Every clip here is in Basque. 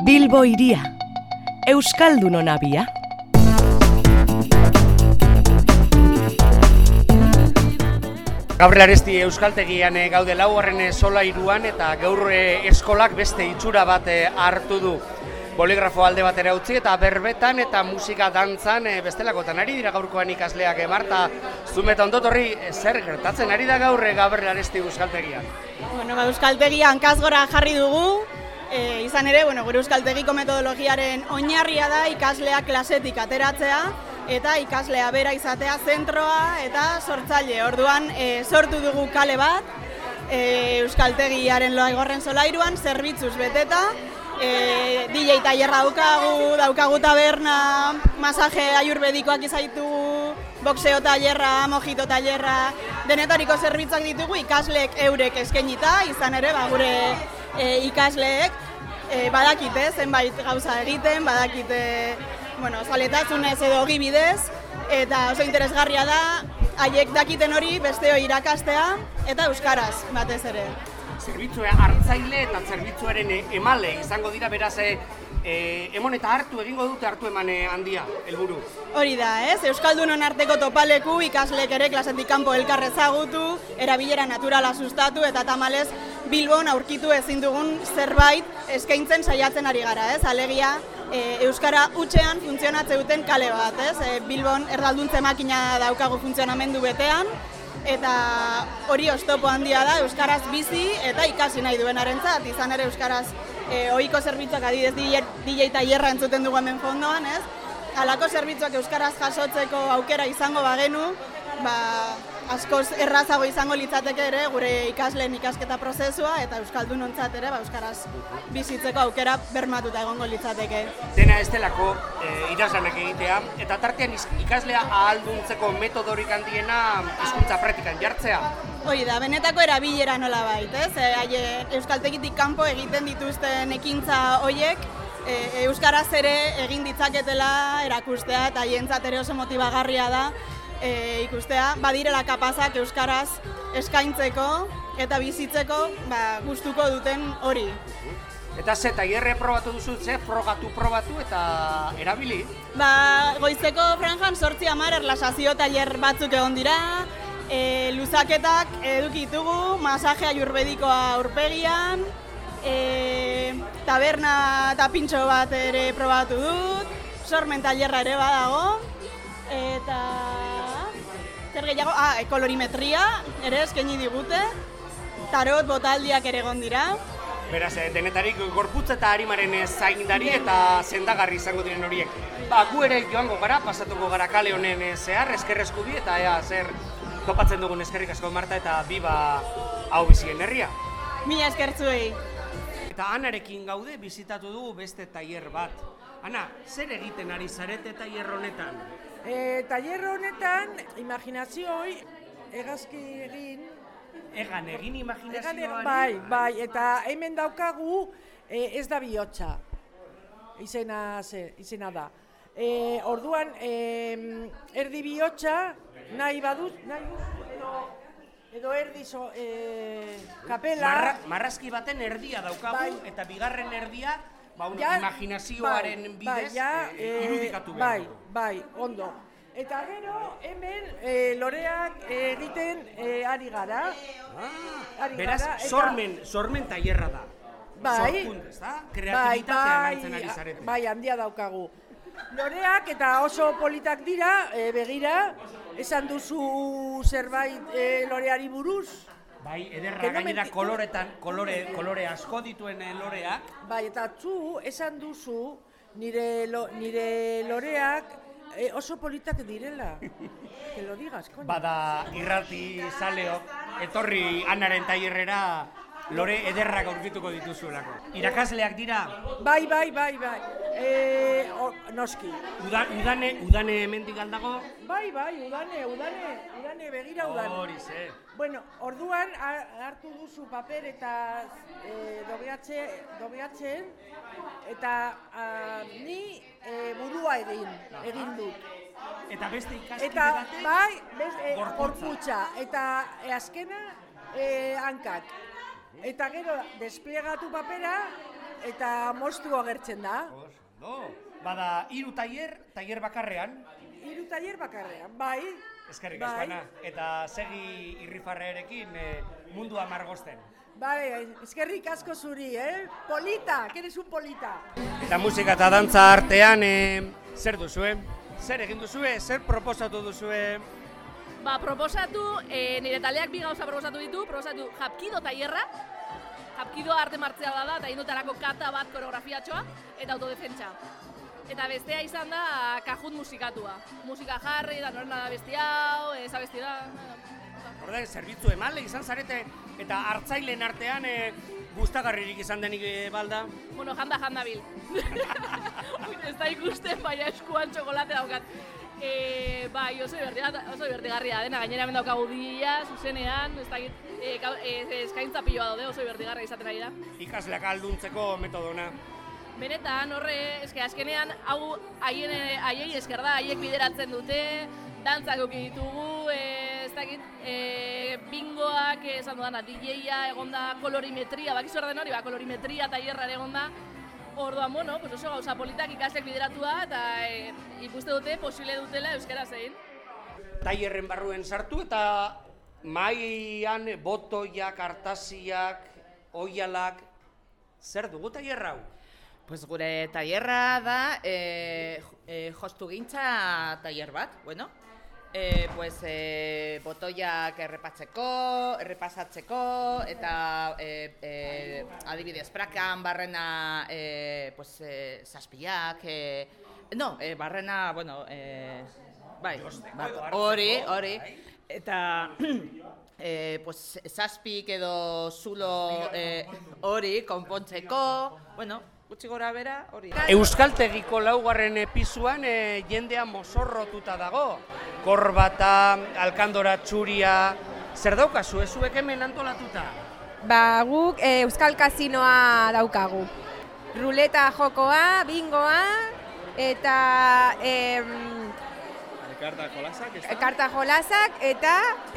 Bilbo hiria, Euskaldunon abia. Gabriel Aresti Euskaltegian gaude laugarren solairuan eta gaur eskolak beste itxura bat hartu du. Boligrafo alde batera utzi eta berbetan eta musika dantzan bestelakotan ari dira gaurkoan ikasleak. Marta, zumeta ondotorri, zer gertatzen ari da gaur Gabriel Aresti Euskaltegian? Euskaltegian hankaz jarri dugu, izan ere, gure euskaltegiko metodologiaren oinarria da ikasleak klasetik ateratzea eta ikaslea bera izatea zentroa eta sortzaile. Orduan sortu dugu kale bat, euskaltegiaren laugarren solairuan, zerbitzuz beteta, DJ tailerra daukagu taberna, masaje ayurvedikoak izaitugu, boxeo tailerra, mojito tailerra, denetariko zerbitzuak ditugu ikasleek eurek eskainita, izan ere gure ikasleek badakite zenbait gauza egiten, badakite zaletasunez edo ogi bidez, eta oso interesgarria da haiek dakiten hori besteoi irakastea eta euskaraz batez ere. Zerbitzua hartzaile eta zerbitzuaren emale izango dira, beraz emon eta egingo dute hartu eman handia, helburu. Hori da, Euskaldunon arteko topaleku, ikasleek ere klasetik kanpo elkar ezagutu, erabilera naturala sustatu eta tamalez Bilbon aurkitu ezin dugun zerbait eskaintzen saiatzen ari gara, alegia euskara hutsean funtzionatzen duten kale bat, Bilbon erdalduntze makina daukagu funtzionamendu betean, eta hori oztopo handia da euskaraz bizi eta ikasi nahi duenarentzat, izan ere euskaraz ohiko zerbitzuak adidez DJ tailerra entzuten dugu hemen fondoan, halako zerbitzuak euskaraz jasotzeko aukera izango bagenu, askoz errazago izango litzateke ere gure ikasleen ikasketa prozesua eta euskaldunontzat ere euskaraz bizitzeko aukera bermatuta egongo litzateke. Dena ez delako idazlanak egitea eta tartean ikaslea ahalduntzeko metodorik handiena hizkuntza praktikan jartzea. Hori da, benetako erabilera nolabait, euskaltegitik kanpo egiten dituzten ekintza horiek euskaraz ere egin ditzaketela erakustea eta haientzat ere oso motibagarria da ikustea, badirela kapazak euskaraz eskaintzeko eta bizitzeko gustuko duten hori. Eta ze tailerre probatu duzu, ze probatu eta erabili? Goizeko franjan 8-10 erlaxazio tailer batzuk egon dira, luzaketak eduki ditugu, masaje ayurvedikoa aurpegian, taberna eta pintxo bat ere probatu dut, sormen tailerra ere badago, eta zer gehiago, kolorimetria ere eskaini digute, tarot botaldiak ere egon dira. Beraz, denetarik gorputz eta arimaren zaindari eta sendagarri izango diren horiek. Gu ere joango gara, pasatuko gara kale honen zehar, eskerrezku bi eta zer topatzen dugun. Eskerrik asko Marta eta biba hau bizien herria. Mila eskertzuei. Eta Anarekin gaude bizitatu dugu beste tailer bat. Ana, zer egiten ari zarete tailer honetan? Tailer honetan, imaginaziooi, egazki egin. Egin imaginazioari? Bai, eta hemen daukagu ez da bihotza, izena da. Orduan, erdi bihotza nahi baduz, edo erdi kapela. Marrazki baten erdia daukagu eta bigarren erdia imaginazioaren bidez irudikatu behar dugu. Bai, ondo. Eta gero, hemen loreak egiten ari gara. Beraz, sormen tailerra da. Sorkunt, ez da? Kreatibitatea lantzen ari zarete. Bai, handia daukagu. Loreak eta oso politak dira, begira, esan duzu zerbait loreari buruz. Bai, ederra, gainera kolore asko dituen loreak. Bai, eta zu esan duzu nire loreak oso politak direla. Que lo digas, coño. Bada irrati zaleok, etorri Anaren tailerrera lore ederrak aurkituko dituzuelako. Irakasleak dira? Bai. Noski. Udane hemendik aldago? Bai, udane, begira udane. Hori ze. Bueno, orduan hartu duzu paper eta dobeatzen, eta ni burua egin dut. Eta beste ikaskide batek gorputza, eta azkena hankak. Eta gero, desplegatu papera, eta moztu agertzen da. Bada, 3 tailer bakarrean. 3 tailer bakarrean, bai. Eskerrik asko, Ana. Eta segi irrifarrearekin mundua margosten. Bai, eskerrik asko zuri, Polita, que eres un polita. Eta musika eta dantza artean, zer duzue? Zer egin duzue? Zer proposatu duzue? Ba, proposatu, nire taldeak 2 gauza proposatu ditu, Japkido tailerra, Japkido arte martziala da, eta indutarako kata bat koreografiatxoa, eta autodefentsa. Eta bestea izan da kajut musikatua. Musika jarri, da norena da besti hau, eza besti da. Horda, zerbitzu emale izan zarete, eta hartzaileen artean gustagarririk izan denik balda? Bueno, janda bil. Ez da ikusten, baina eskuan txokolate daukat. Bai, oso divertigarria dena, gainera hemen daukagu dila, zuzenean, eskaintza piloa daude, oso divertigarria izaten ari da. Ikasleak alduntzeko metodona. Benetan, azkenean, hau haiei esker da, haiek bideratzen dute, dantzak eduki ditugu, bingoak, esan dudana, DJ-a, egonda kolorimetria, bakizu erden hori, kolorimetria tailerra egonda. Orduan, bueno, oso gauza politak ikaslek bideratua eta ikuste dute, posible dutela euskaraz egin. Tailerren barruen sartu eta mailan botoiak, artaziak, oialak, zer dugu tailerra hau? Pues gure tailerra da jostu gintza tailer bat, bueno. Botoiak errepasatzeko eta adibidez prakan barrena zazpiak, barrena, bueno, bai, hori, eta zazpik edo zulo hori konpontzeko, bueno, gutxi gora bera, hori. Euskaltegiko 4. pisuan jendea mozorrotuta dago. Korbata, alkandora txuria, zer daukazu, zuek hemen antolatuta? Ba, guk Euskal Kasinoa daukagu. Ruleta jokoa, bingoa, eta karta jolasak, eta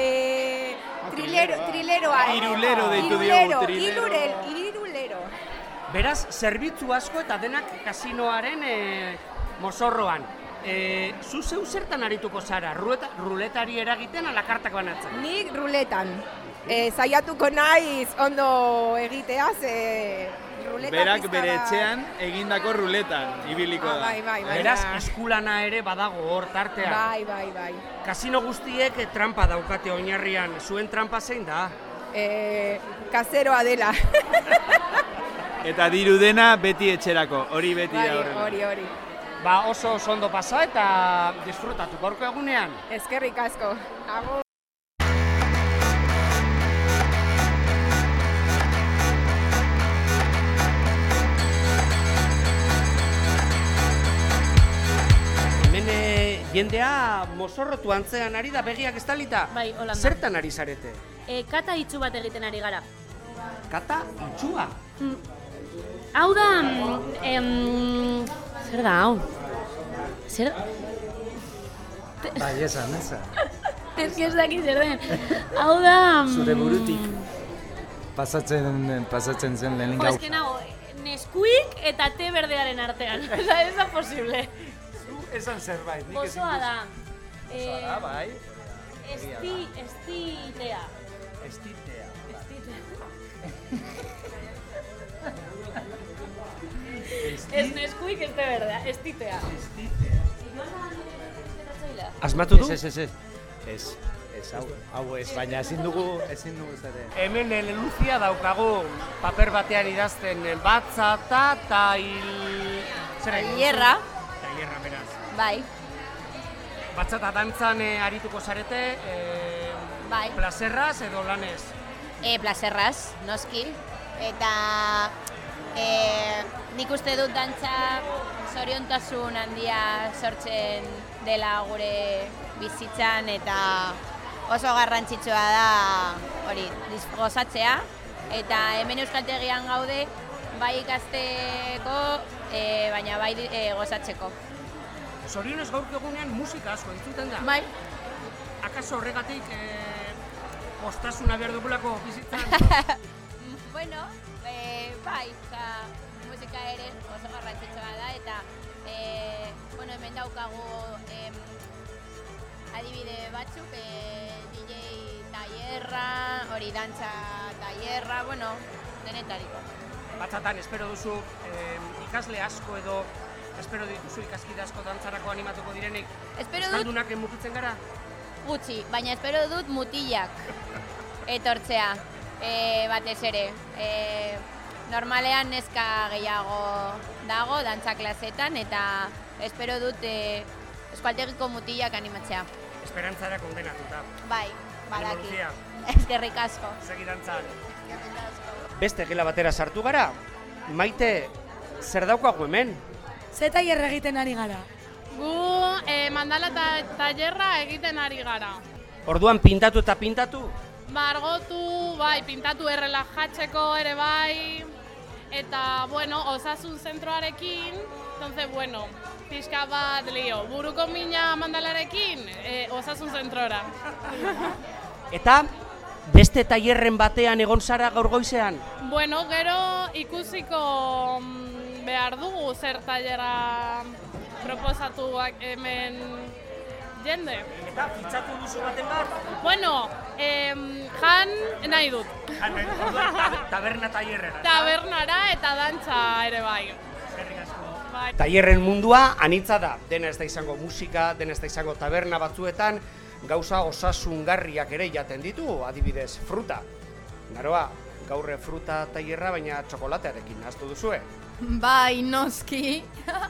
trileroa. Irulero deitu diogu, irulero. Beraz, zerbitzu asko eta denak kasinoaren mozorroan. Zu zeu zertan arituko zara? Ruletari eragiten ala kartak banatzen? Nik ruletan. Zaiatuko naiz ondo egitea, ruleta berak bere etxean egindako ruletan ibiliko da. Bai. Beraz, eskulana ere badago hor tartean. Bai. Kasino guztiek trampa daukate oinarrian. Zuen trampa zein da? Kaseroa dela. Eta diru dena beti etxerako, hori beti da horrela. Hori. Ba, oso ondo pasa eta disfrutatu gaurko egunean. Eskerrik asko. Agur. Hemen jendea mozorrotu antzean ari da begiak estalita. Bai, holanda. Zertan ari zarete? Kata itxu bat egiten ari gara. Kata itxua? Hau da, zer da, hau? Zer? Bai, esan. Ez dakit zer den. Hau da... Zure burutik pasatzen zen lehen gauza. Ezken hau, neskuik eta te berdearen artean. Ez da posible. Zu esan zerbait. Gozoa da. Gozoa da, bai. Estitea. Ez neskuik ez te berdea, estitea. Asmatu du? Ez, hau ez, baina ezin dugu zare. Hemen Luzia daukagu paper batean idazten batzata eta Tailerra. Tailerra, beraz. Bai. Batzata dantzan arituko zarete, Bai. plazerraz edo lanez? Plazerraz, noski. Eta nik uste dut dantza zoriontasun handia sortzen dela gure bizitzan eta oso garrantzitsua da hori gozatzea. Eta hemen euskaltegian gaude bai ikasteko, baina bai gozatzeko. Zorionez gaurko egunean musika asko entzuten da? Bai. Akaso horregatik postasuna behar dugulako bizitzan? Bueno, bai, musika ere oso garrantzitsua da, eta bueno, hemen daukagu adibide batzuk, DJ tailerra, hori dantza tailerra, bueno, denetariko. Batzatan, espero duzu ikasle asko edo espero dituzu ikaskide asko dantzarako animatuko direnik? Euskaldunak mugitzen gara? Gutxi, baina espero dut mutilak etortzea, batez ere. Normalean neska gehiago dago dantza klasetan eta espero dut euskaltegiko mutilak animatzea. Esperantzara kondenatuta. Bai, badaki. Eskerrik asko. Segi dantzan. Beste gela batera sartu gara, Maite, zer daukagu hemen? Ze tailerra egiten ari gara? Gu mandala tailerra egiten ari gara. Orduan pintatu eta pintatu? Margotu, bai, pintatu errelajatzeko ere bai. Eta, bueno, osasun zentroarekin, entonces, bueno, pixka bat lio. Buruko mina mandalarekin, osasun zentrora. Eta, beste tailerren batean egon zara gaur goizean? Bueno, gero ikusiko behar dugu zer tailerra proposatuak hemen jende. Eta fitxatu duzu baten bat? Bueno, jan nahi dut. Jan nahi dut, taberna tailerrera. Tabernara eta dantza ere bai. Eskerrik asko. Bai. Tailerren mundua anitza da. Dena ez da izango musika, dena ez da izango taberna batzuetan, gauza osasungarriak ere jaten ditu, adibidez, fruta. Naroa, gaurre fruta tailerra, baina txokolatearekin ahaztu duzue. Bai, noski.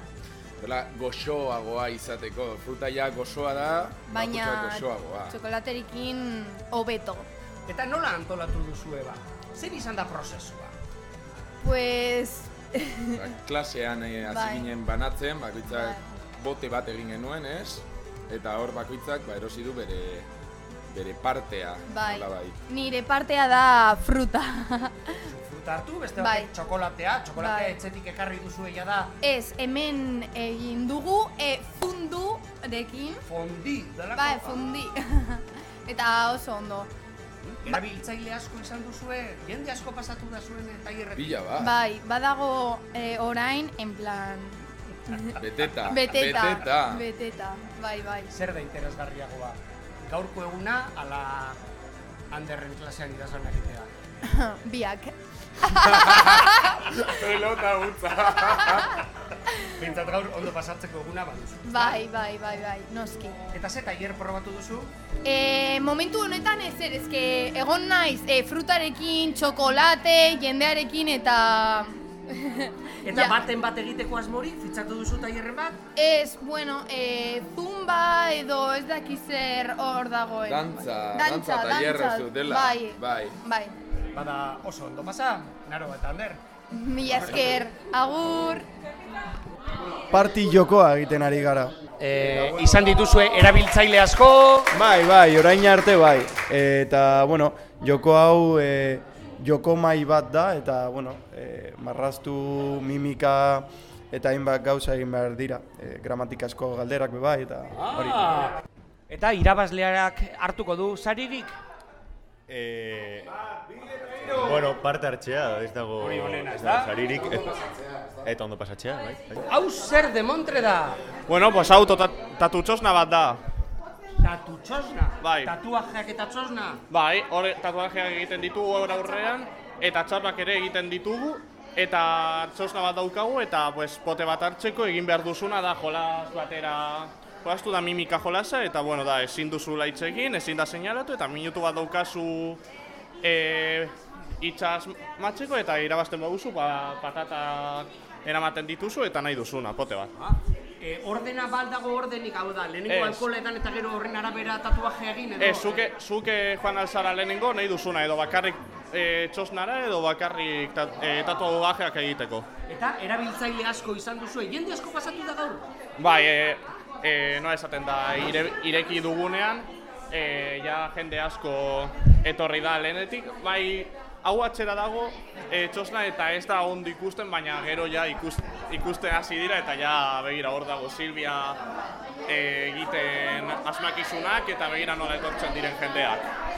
Goxoagoa izateko, fruta ja goxoa da, baina goxoagoa. Txokolaterekin hobeto. Eta nola antolatu duzue ba? Zer izan da prozesua? Pues... Klasean hasi ginen banatzen, bakoitzak bote bat egin genuen, ez? Eta hor bakoitzak erosi du bere partea. Bai, nire partea da fruta. Fruta hartu, beste batek txokolatea etxetik ekarri duzu egia da. Ez, hemen egin dugu fundurekin. Fondi, delako? Bai, fondi. Eta oso ondo. Erabiltzaile asko izan duzue, jende asko pasatu da zuen tailerretik. Pila ba. Bai, badago orain, en plan... Beteta. Bai. Zer da interesgarriagoa? Gaurko eguna, ala Anderren klasean idazan egitea? Biak. Pelota utza. Bintzat gaur ondo pasatzeko eguna baduzu. Bai, noski. Eta ze tailer probatu duzu? Momentu honetan ezke egon naiz frutarekin, txokolate, jendearekin eta... Eta baten bat egiteko asmori, fitxatu duzu tailerren bat? Ez, bueno, zumba edo ez dakizer hor dagoen. Dantza tailerra zu dela. Bai. Bada oso ondo pasa, Naro eta Ander. Mila esker, agur. Parti jokoa egiten ari gara. Izan dituzue erabiltzaile asko? Bai, orain arte bai. Eta, bueno, joko hau joko mai bat da, eta, bueno, marraztu, mimika, eta hainbat gauza egin behar dira. Gramatikazko galderak bai, eta hori. Eta irabazleak hartuko du saririk? Bueno, parte hartzea, ez dago saririk, eta ondo pasatzea, bai. Hau zer demontre da? Bueno, pues hau tatutxosna bat da. Tatutxosna? Bai. Tatuajeak eta txosna? Bai, hori tatuajeak egiten ditugu aurrean, eta txarrak ere egiten ditugu, eta txosna bat daukagu, eta pote bat hartzeko egin behar duzuna da jolas batera. Jolastu da mimika jolasa, eta bueno, da, ezin duzu laitzekin, ezin da seinalatu, eta minutu bat daukazu itxas matxeko, eta irabazten baduzu, patatak eramaten dituzu, eta nahi duzuna, pote bat. Ordena baldago ordenik, hau da, lehenengo alkoholetan eta gero horren arabera tatuaje egin edo? Zuke joan alzara lehenengo nahi duzuna, edo bakarrik txosnara, edo bakarrik tatuajeak egiteko. Eta erabiltzaile asko izan duzu, jende asko pasatu da gaur? Bai, noa esaten da, ireki dugunean, ja jende asko etorri da lehenetik, bai hau atxera dago txosna eta ez da ondo ikusten, baina gero ja ikusten hasi dira eta ja begira hor dago Silvia egiten asmakizunak eta begira nola etortzen diren jendeak.